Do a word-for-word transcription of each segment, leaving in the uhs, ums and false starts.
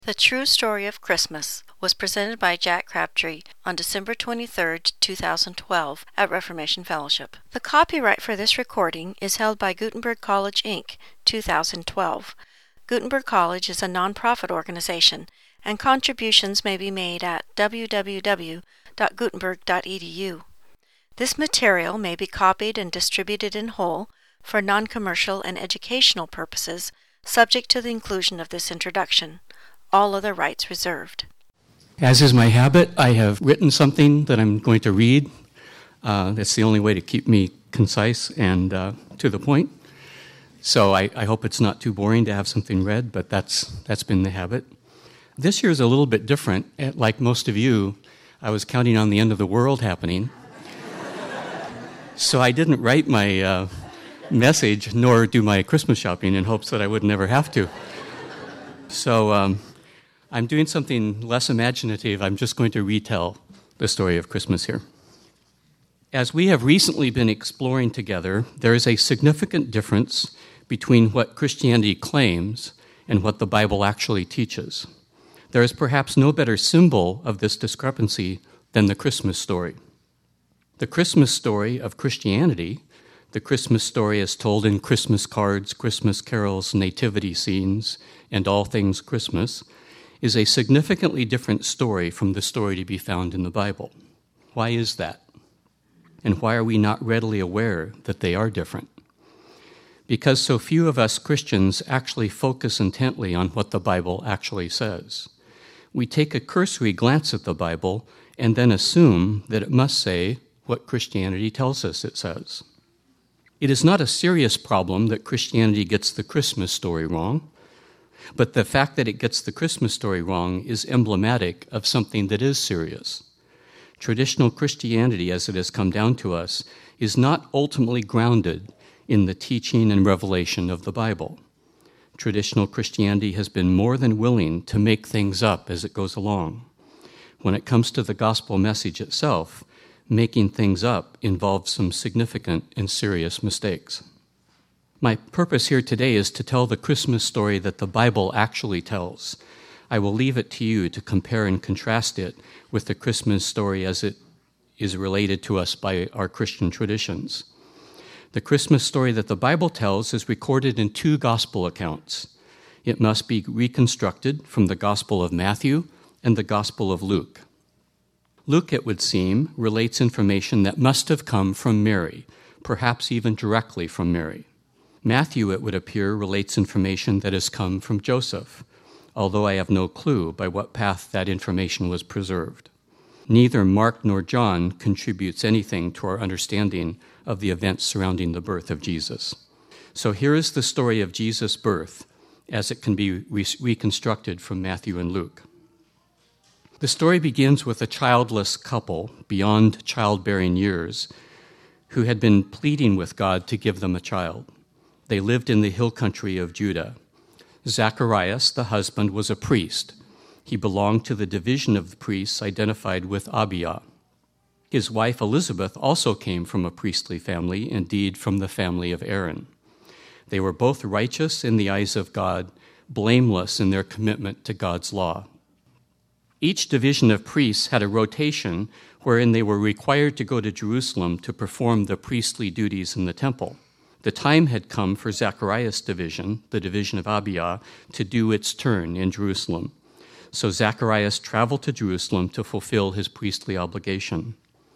The True Story of Christmas was presented by Jack Crabtree on December twenty-third, two thousand twelve, at Reformation Fellowship. The copyright for this recording is held by Gutenberg College, Incorporated, two thousand twelve. Gutenberg College is a nonprofit organization, and contributions may be made at w w w dot gutenberg dot e d u. This material may be copied and distributed in whole for non-commercial and educational purposes, subject to the inclusion of this introduction. All other rights reserved. As is my habit, I have written something that I'm going to read. Uh, that's the only way to keep me concise and uh, to the point. So I, I hope it's not too boring to have something read, but that's that's been the habit. This year is a little bit different. Like most of you, I was counting on the end of the world happening. So I didn't write my uh, message nor do my Christmas shopping in hopes that I would never have to. So um, I'm doing something less imaginative. I'm just going to retell the story of Christmas here. As we have recently been exploring together, there is a significant difference between what Christianity claims and what the Bible actually teaches. There is perhaps no better symbol of this discrepancy than the Christmas story. The Christmas story of Christianity, the Christmas story as told in Christmas cards, Christmas carols, nativity scenes, and all things Christmas, is a significantly different story from the story to be found in the Bible. Why is that? And why are we not readily aware that they are different? Because so few of us Christians actually focus intently on what the Bible actually says. We take a cursory glance at the Bible and then assume that it must say what Christianity tells us it says. It is not a serious problem that Christianity gets the Christmas story wrong, but the fact that it gets the Christmas story wrong is emblematic of something that is serious. Traditional Christianity, as it has come down to us, is not ultimately grounded in the teaching and revelation of the Bible. Traditional Christianity has been more than willing to make things up as it goes along. When it comes to the gospel message itself, making things up involves some significant and serious mistakes. My purpose here today is to tell the Christmas story that the Bible actually tells. I will leave it to you to compare and contrast it with the Christmas story as it is related to us by our Christian traditions. The Christmas story that the Bible tells is recorded in two gospel accounts. It must be reconstructed from the Gospel of Matthew and the Gospel of Luke. Luke, it would seem, relates information that must have come from Mary, perhaps even directly from Mary. Matthew, it would appear, relates information that has come from Joseph, although I have no clue by what path that information was preserved. Neither Mark nor John contributes anything to our understanding of the events surrounding the birth of Jesus. So here is the story of Jesus' birth as it can be re- reconstructed from Matthew and Luke. The story begins with a childless couple beyond childbearing years who had been pleading with God to give them a child. They lived in the hill country of Judah. Zacharias, the husband, was a priest. He belonged to the division of the priests identified with Abijah. His wife Elizabeth also came from a priestly family, indeed from the family of Aaron. They were both righteous in the eyes of God, blameless in their commitment to God's law. Each division of priests had a rotation wherein they were required to go to Jerusalem to perform the priestly duties in the temple. The time had come for Zacharias' division, the division of Abijah, to do its turn in Jerusalem. So Zacharias traveled to Jerusalem to fulfill his priestly obligation.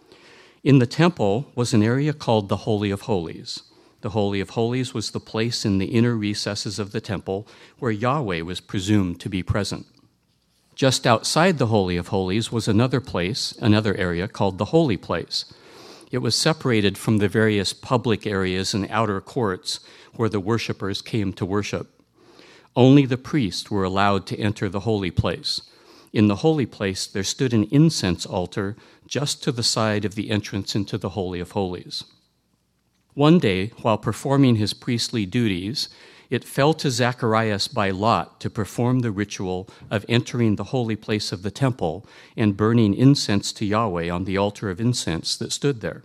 In the temple was an area called the Holy of Holies. The Holy of Holies was the place in the inner recesses of the temple where Yahweh was presumed to be present. Just outside the Holy of Holies was another place, another area called the Holy Place. It was separated from the various public areas and outer courts where the worshipers came to worship. Only the priests were allowed to enter the holy place. In the holy place, there stood an incense altar just to the side of the entrance into the Holy of Holies. One day, while performing his priestly duties, it fell to Zacharias by lot to perform the ritual of entering the holy place of the temple and burning incense to Yahweh on the altar of incense that stood there.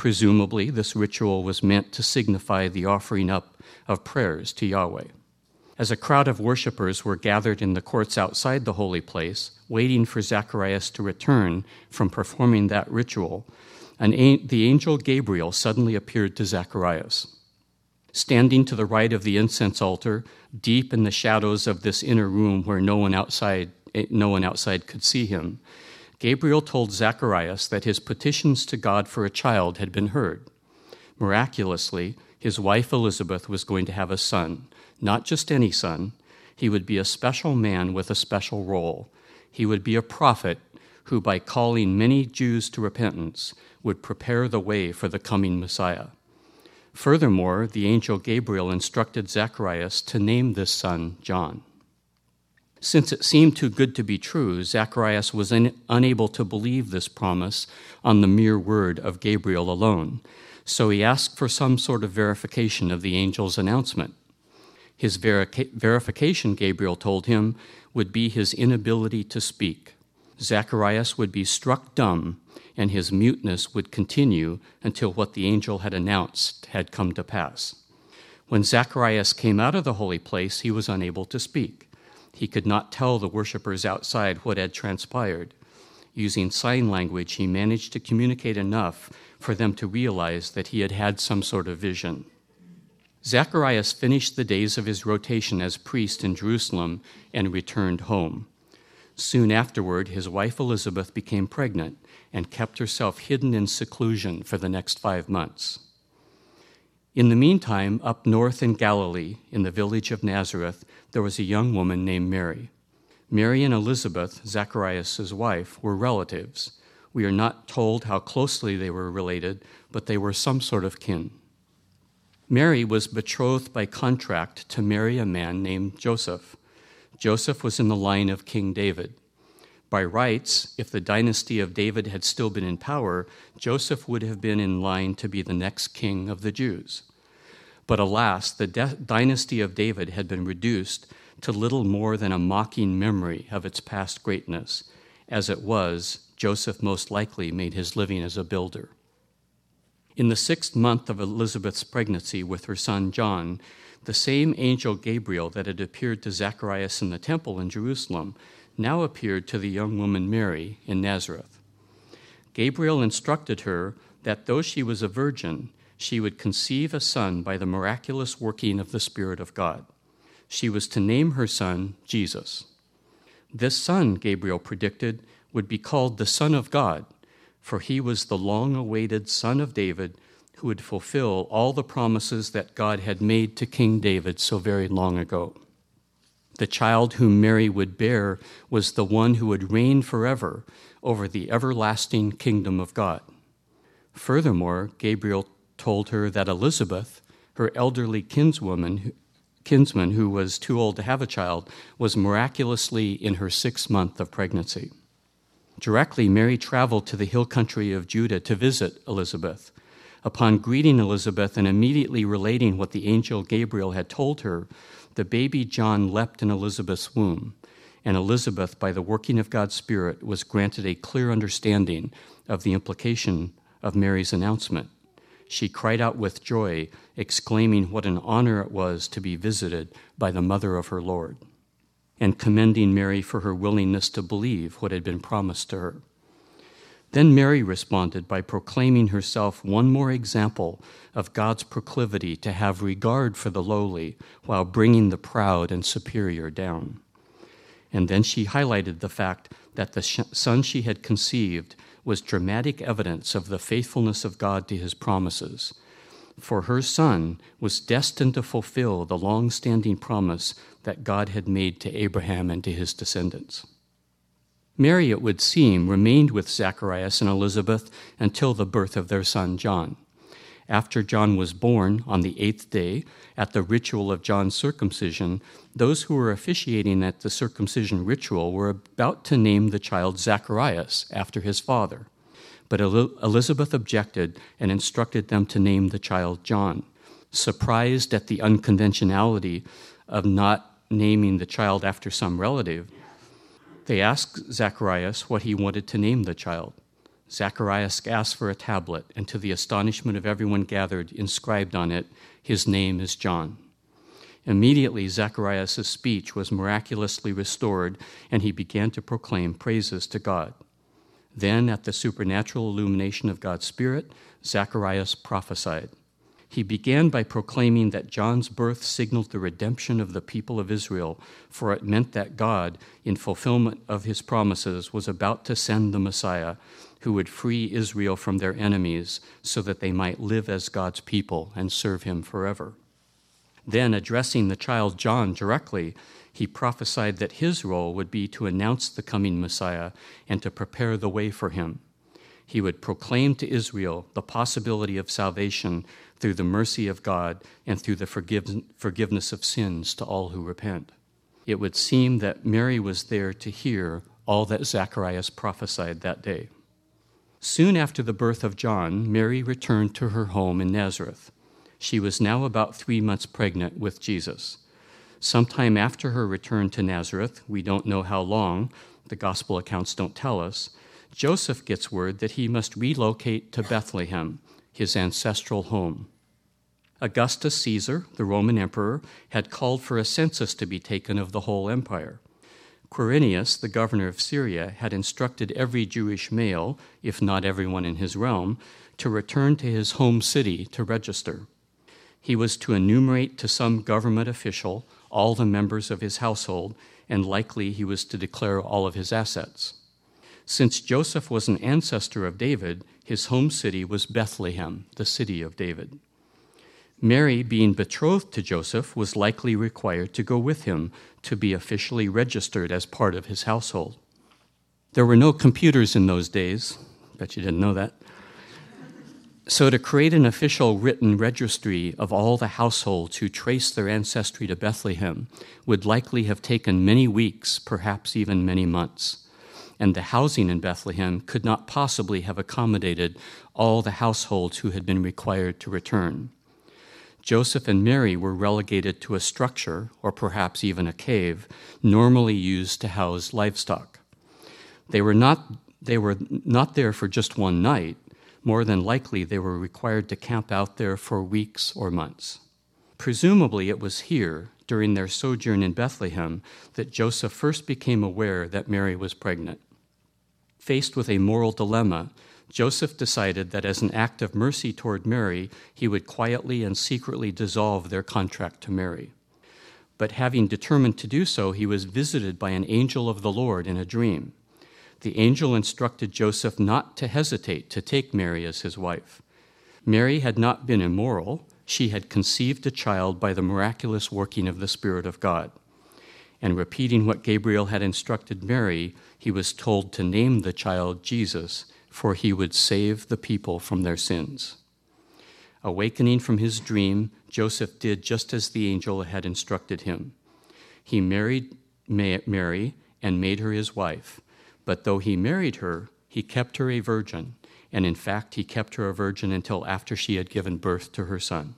Presumably, this ritual was meant to signify the offering up of prayers to Yahweh. As a crowd of worshippers were gathered in the courts outside the holy place, waiting for Zacharias to return from performing that ritual, an a- the angel Gabriel suddenly appeared to Zacharias. Standing to the right of the incense altar, deep in the shadows of this inner room where no one outside, no one outside could see him, Gabriel told Zacharias that his petitions to God for a child had been heard. Miraculously, his wife Elizabeth was going to have a son, not just any son. He would be a special man with a special role. He would be a prophet who, by calling many Jews to repentance, would prepare the way for the coming Messiah. Furthermore, the angel Gabriel instructed Zacharias to name this son John. Since it seemed too good to be true, Zacharias was in, unable to believe this promise on the mere word of Gabriel alone, so he asked for some sort of verification of the angel's announcement. His verica- verification, Gabriel told him, would be his inability to speak. Zacharias would be struck dumb, and his muteness would continue until what the angel had announced had come to pass. When Zacharias came out of the holy place, he was unable to speak. He could not tell the worshippers outside what had transpired. Using sign language, he managed to communicate enough for them to realize that he had had some sort of vision. Zacharias finished the days of his rotation as priest in Jerusalem and returned home. Soon afterward, his wife Elizabeth became pregnant and kept herself hidden in seclusion for the next five months. In the meantime, up north in Galilee, in the village of Nazareth, there was a young woman named Mary. Mary and Elizabeth, Zacharias' wife, were relatives. We are not told how closely they were related, but they were some sort of kin. Mary was betrothed by contract to marry a man named Joseph. Joseph was in the line of King David. By rights, if the dynasty of David had still been in power, Joseph would have been in line to be the next king of the Jews. But alas, the de- dynasty of David had been reduced to little more than a mocking memory of its past greatness. As it was, Joseph most likely made his living as a builder. In the sixth month of Elizabeth's pregnancy with her son John, the same angel Gabriel that had appeared to Zacharias in the temple in Jerusalem now appeared to the young woman Mary in Nazareth. Gabriel instructed her that though she was a virgin, she would conceive a son by the miraculous working of the Spirit of God. She was to name her son Jesus. This son, Gabriel predicted, would be called the Son of God, for he was the long-awaited Son of David who would fulfill all the promises that God had made to King David so very long ago. The child whom Mary would bear was the one who would reign forever over the everlasting kingdom of God. Furthermore, Gabriel told her that Elizabeth, her elderly kinswoman, kinsman who was too old to have a child, was miraculously in her sixth month of pregnancy. Directly, Mary traveled to the hill country of Judah to visit Elizabeth. Upon greeting Elizabeth and immediately relating what the angel Gabriel had told her, the baby John leapt in Elizabeth's womb, and Elizabeth, by the working of God's Spirit, was granted a clear understanding of the implication of Mary's announcement. She cried out with joy, exclaiming what an honor it was to be visited by the mother of her Lord, and commending Mary for her willingness to believe what had been promised to her. Then Mary responded by proclaiming herself one more example of God's proclivity to have regard for the lowly while bringing the proud and superior down. And then she highlighted the fact that the sh- son she had conceived was dramatic evidence of the faithfulness of God to his promises. For her son was destined to fulfill the long-standing promise that God had made to Abraham and to his descendants. Mary, it would seem, remained with Zacharias and Elizabeth until the birth of their son John. After John was born on the eighth day, at the ritual of John's circumcision, those who were officiating at the circumcision ritual were about to name the child Zacharias after his father. But Elizabeth objected and instructed them to name the child John. Surprised at the unconventionality of not naming the child after some relative, they asked Zacharias what he wanted to name the child. Zacharias asked for a tablet, and to the astonishment of everyone gathered, inscribed on it, "His name is John." Immediately, Zacharias' speech was miraculously restored, and he began to proclaim praises to God. Then, at the supernatural illumination of God's Spirit, Zacharias prophesied. He began by proclaiming that John's birth signaled the redemption of the people of Israel, for it meant that God, in fulfillment of his promises, was about to send the Messiah, who would free Israel from their enemies so that they might live as God's people and serve him forever. Then, addressing the child John directly, he prophesied that his role would be to announce the coming Messiah and to prepare the way for him. He would proclaim to Israel the possibility of salvation through the mercy of God and through the forgive- forgiveness of sins to all who repent. It would seem that Mary was there to hear all that Zacharias prophesied that day. Soon after the birth of John, Mary returned to her home in Nazareth. She was now about three months pregnant with Jesus. Sometime after her return to Nazareth, we don't know how long, the gospel accounts don't tell us, Joseph gets word that he must relocate to Bethlehem, his ancestral home. Augustus Caesar, the Roman emperor, had called for a census to be taken of the whole empire. Quirinius, the governor of Syria, had instructed every Jewish male, if not everyone in his realm, to return to his home city to register. He was to enumerate to some government official all the members of his household, and likely he was to declare all of his assets. Since Joseph was an ancestor of David, his home city was Bethlehem, the city of David. Mary, being betrothed to Joseph, was likely required to go with him to be officially registered as part of his household. There were no computers in those days. Bet you didn't know that. So to create an official written registry of all the households who traced their ancestry to Bethlehem would likely have taken many weeks, perhaps even many months. And the housing in Bethlehem could not possibly have accommodated all the households who had been required to return. Joseph and Mary were relegated to a structure, or perhaps even a cave, normally used to house livestock. They were not, they were not there for just one night. More than likely, they were required to camp out there for weeks or months. Presumably, it was here, during their sojourn in Bethlehem, that Joseph first became aware that Mary was pregnant. Faced with a moral dilemma, Joseph decided that as an act of mercy toward Mary, he would quietly and secretly dissolve their contract to Mary. But having determined to do so, he was visited by an angel of the Lord in a dream. The angel instructed Joseph not to hesitate to take Mary as his wife. Mary had not been immoral. She had conceived a child by the miraculous working of the Spirit of God. And repeating what Gabriel had instructed Mary, he was told to name the child Jesus, for he would save the people from their sins. Awakening from his dream, Joseph did just as the angel had instructed him. He married Mary and made her his wife. But though he married her, he kept her a virgin, and in fact he kept her a virgin until after she had given birth to her son.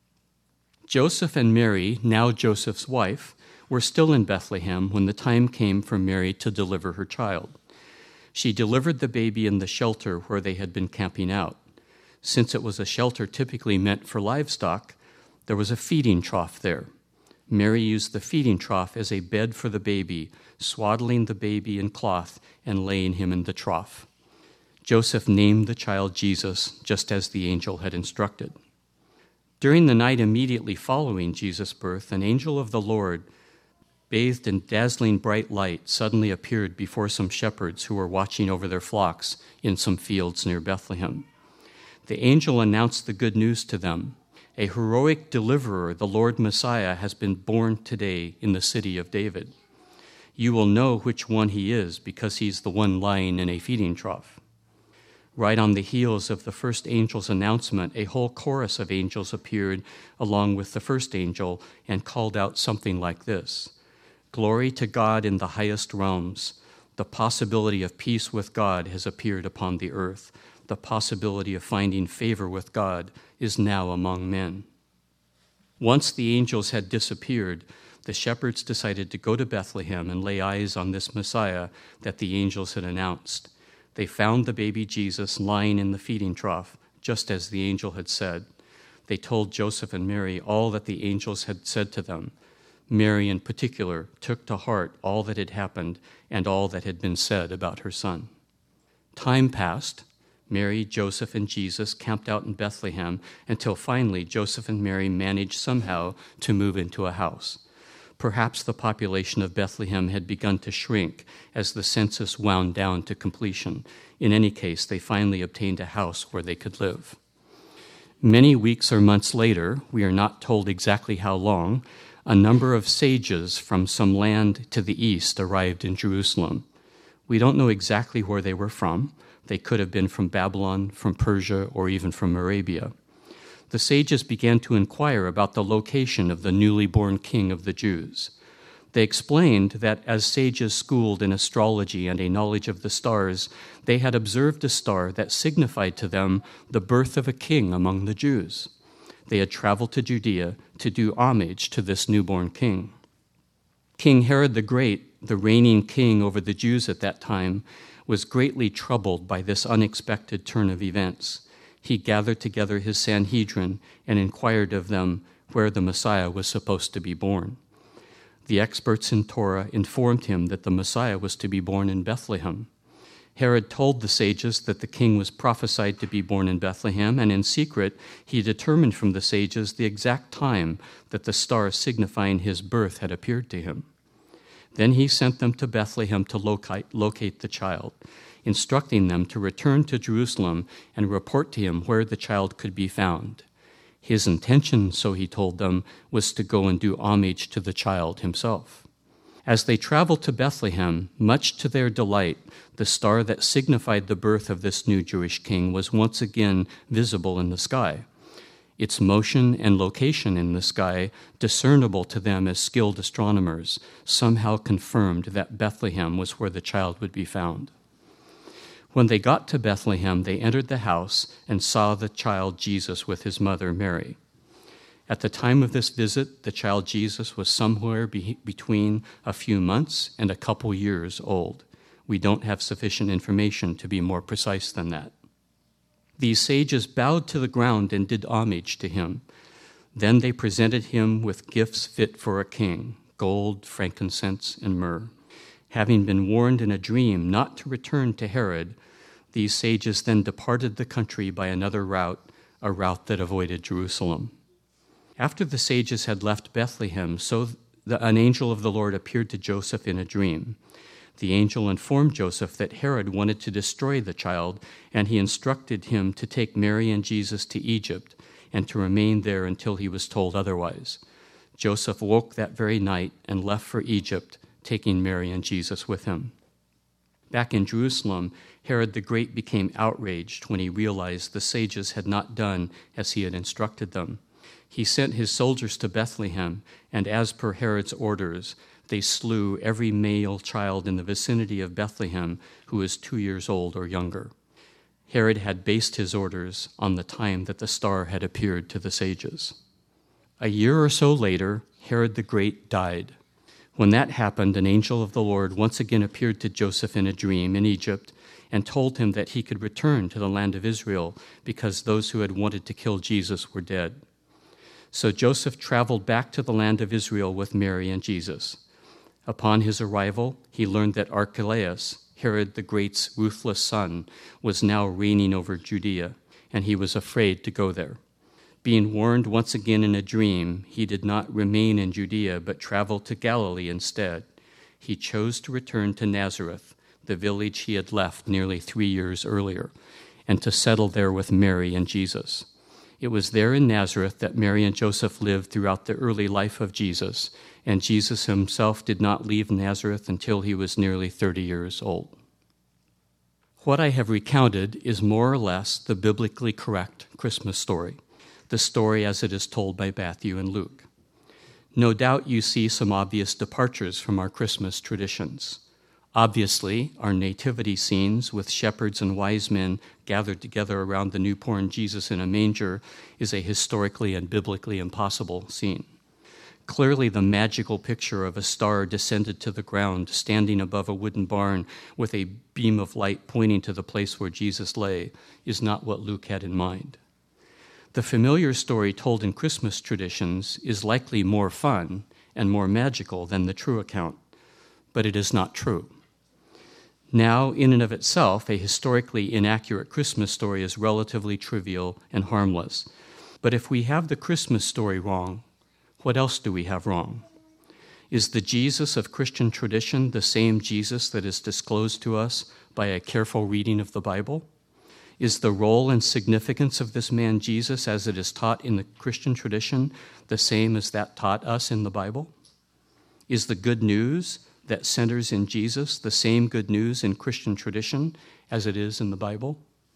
Joseph and Mary, now Joseph's wife, were still in Bethlehem when the time came for Mary to deliver her child. She delivered the baby in the shelter where they had been camping out. Since it was a shelter typically meant for livestock, there was a feeding trough there. Mary used the feeding trough as a bed for the baby, swaddling the baby in cloth and laying him in the trough. Joseph named the child Jesus, just as the angel had instructed. During the night immediately following Jesus' birth, an angel of the Lord, bathed in dazzling bright light, suddenly appeared before some shepherds who were watching over their flocks in some fields near Bethlehem. The angel announced the good news to them. A heroic deliverer, the Lord Messiah, has been born today in the city of David. You will know which one he is because he's the one lying in a feeding trough. Right on the heels of the first angel's announcement, a whole chorus of angels appeared along with the first angel and called out something like this: Glory to God in the highest realms. The possibility of peace with God has appeared upon the earth. The possibility of finding favor with God is now among men. Once the angels had disappeared, the shepherds decided to go to Bethlehem and lay eyes on this Messiah that the angels had announced. They found the baby Jesus lying in the feeding trough, just as the angel had said. They told Joseph and Mary all that the angels had said to them, Mary in particular took to heart all that had happened and all that had been said about her son. Time passed. Mary, Joseph, and Jesus camped out in Bethlehem until finally Joseph and Mary managed somehow to move into a house. Perhaps the population of Bethlehem had begun to shrink as the census wound down to completion. In any case, they finally obtained a house where they could live. Many weeks or months later, we are not told exactly how long, a number of sages from some land to the east arrived in Jerusalem. We don't know exactly where they were from. They could have been from Babylon, from Persia, or even from Arabia. The sages began to inquire about the location of the newly born king of the Jews. They explained that as sages schooled in astrology and a knowledge of the stars, they had observed a star that signified to them the birth of a king among the Jews. They had traveled to Judea to do homage to this newborn king. King Herod the Great, the reigning king over the Jews at that time, was greatly troubled by this unexpected turn of events. He gathered together his Sanhedrin and inquired of them where the Messiah was supposed to be born. The experts in Torah informed him that the Messiah was to be born in Bethlehem. Herod told the sages that the king was prophesied to be born in Bethlehem, and in secret he determined from the sages the exact time that the star signifying his birth had appeared to him. Then he sent them to Bethlehem to locate, locate the child, instructing them to return to Jerusalem and report to him where the child could be found. His intention, so he told them, was to go and do homage to the child himself. As they traveled to Bethlehem, much to their delight, the star that signified the birth of this new Jewish king was once again visible in the sky. Its motion and location in the sky, discernible to them as skilled astronomers, somehow confirmed that Bethlehem was where the child would be found. When they got to Bethlehem, they entered the house and saw the child Jesus with his mother Mary. At the time of this visit, the child Jesus was somewhere be- between a few months and a couple years old. We don't have sufficient information to be more precise than that. These sages bowed to the ground and did homage to him. Then they presented him with gifts fit for a king, gold, frankincense, and myrrh. Having been warned in a dream not to return to Herod, these sages then departed the country by another route, a route that avoided Jerusalem. After the sages had left Bethlehem, so the, an angel of the Lord appeared to Joseph in a dream. The angel informed Joseph that Herod wanted to destroy the child, and he instructed him to take Mary and Jesus to Egypt and to remain there until he was told otherwise. Joseph woke that very night and left for Egypt, taking Mary and Jesus with him. Back in Jerusalem, Herod the Great became outraged when he realized the sages had not done as he had instructed them. He sent his soldiers to Bethlehem, and as per Herod's orders, they slew every male child in the vicinity of Bethlehem who was two years old or younger. Herod had based his orders on the time that the star had appeared to the sages. A year or so later, Herod the Great died. When that happened, an angel of the Lord once again appeared to Joseph in a dream in Egypt and told him that he could return to the land of Israel because those who had wanted to kill Jesus were dead. So Joseph traveled back to the land of Israel with Mary and Jesus. Upon his arrival, he learned that Archelaus, Herod the Great's ruthless son, was now reigning over Judea, and he was afraid to go there. Being warned once again in a dream, he did not remain in Judea, but traveled to Galilee instead. He chose to return to Nazareth, the village he had left nearly three years earlier, and to settle there with Mary and Jesus. It was there in Nazareth that Mary and Joseph lived throughout the early life of Jesus, and Jesus himself did not leave Nazareth until he was nearly thirty years old. What I have recounted is more or less the biblically correct Christmas story, the story as it is told by Matthew and Luke. No doubt you see some obvious departures from our Christmas traditions. Obviously, our nativity scenes with shepherds and wise men gathered together around the newborn Jesus in a manger is a historically and biblically impossible scene. Clearly, the magical picture of a star descended to the ground, standing above a wooden barn with a beam of light pointing to the place where Jesus lay, is not what Luke had in mind. The familiar story told in Christmas traditions is likely more fun and more magical than the true account, but it is not true. Now, in and of itself, a historically inaccurate Christmas story is relatively trivial and harmless. But if we have the Christmas story wrong, what else do we have wrong? Is the Jesus of Christian tradition the same Jesus that is disclosed to us by a careful reading of the Bible? Is the role and significance of this man Jesus as it is taught in the Christian tradition the same as that taught us in the Bible? Is the good news that centers in Jesus the same good news in Christian tradition as it is in the Bible?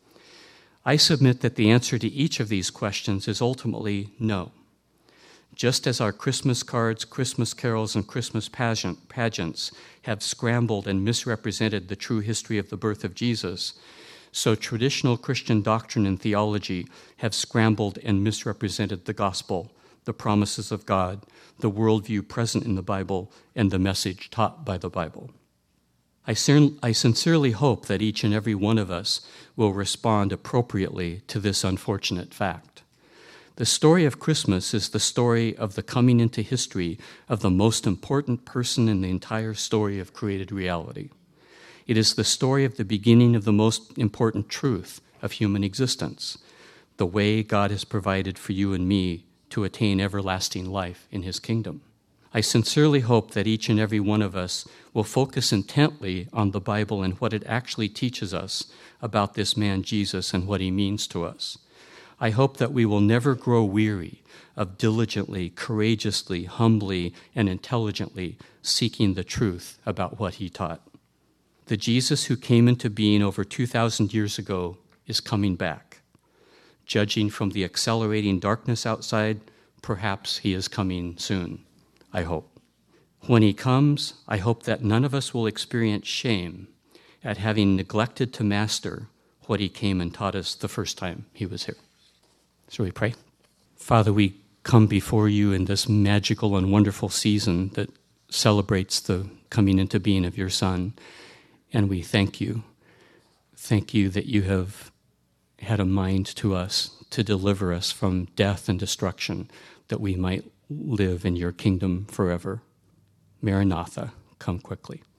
I submit that the answer to each of these questions is ultimately no. Just as our Christmas cards, Christmas carols, and Christmas pageant, pageants have scrambled and misrepresented the true history of the birth of Jesus, so traditional Christian doctrine and theology have scrambled and misrepresented the gospel, the promises of God, the worldview present in the Bible, and the message taught by the Bible. I, sin- I sincerely hope that each and every one of us will respond appropriately to this unfortunate fact. The story of Christmas is the story of the coming into history of the most important person in the entire story of created reality. It is the story of the beginning of the most important truth of human existence, the way God has provided for you and me to attain everlasting life in his kingdom. I sincerely hope that each and every one of us will focus intently on the Bible and what it actually teaches us about this man Jesus and what he means to us. I hope that we will never grow weary of diligently, courageously, humbly, and intelligently seeking the truth about what he taught. The Jesus who came into being over two thousand years ago is coming back. Judging from the accelerating darkness outside, perhaps he is coming soon, I hope. When he comes, I hope that none of us will experience shame at having neglected to master what he came and taught us the first time he was here. So we pray. Father, we come before you in this magical and wonderful season that celebrates the coming into being of your Son, and we thank you. Thank you that you have had a mind to us to deliver us from death and destruction, that we might live in your kingdom forever. Maranatha, come quickly.